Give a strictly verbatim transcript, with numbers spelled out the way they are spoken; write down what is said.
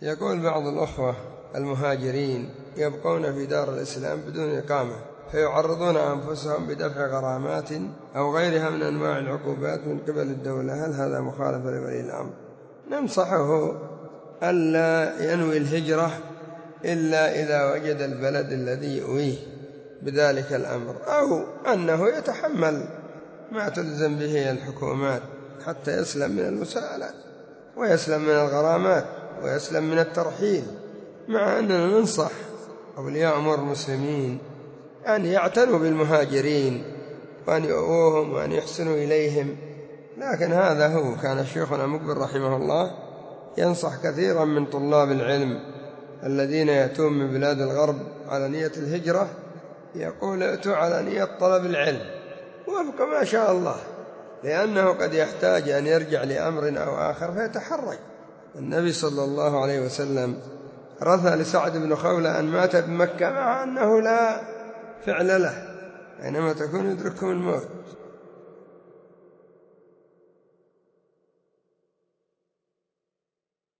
يقول بعض الأخوة المهاجرين يبقون في دار الإسلام بدون إقامة، فيعرضون أنفسهم بدفع غرامات أو غيرها من أنواع العقوبات من قبل الدولة، هل هذا مخالف لولي الأمر؟ ننصحه ألا ينوي الهجرة إلا إذا وجد البلد الذي يؤويه بذلك الأمر، أو أنه يتحمل ما تلزم به الحكومات حتى يسلم من المساءلات ويسلم من الغرامات ويسلم من الترحيل. مع أننا ننصح أولياء أمور المسلمين أن يعتنوا بالمهاجرين وأن يؤوهم وأن يحسنوا إليهم، لكن هذا هو. كان شيخنا مقبل رحمه الله ينصح كثيرا من طلاب العلم الذين يأتون من بلاد الغرب على نية الهجرة، يقول ائتوا على نية طلب العلم وابقى ما شاء الله، لأنه قد يحتاج أن يرجع لأمر أو آخر فيتحرج. النبي صلى الله عليه وسلم رثى لسعد بن خولة أن مات بمكة مع أنه لا فعل له، أينما تكون يدرككم الموت.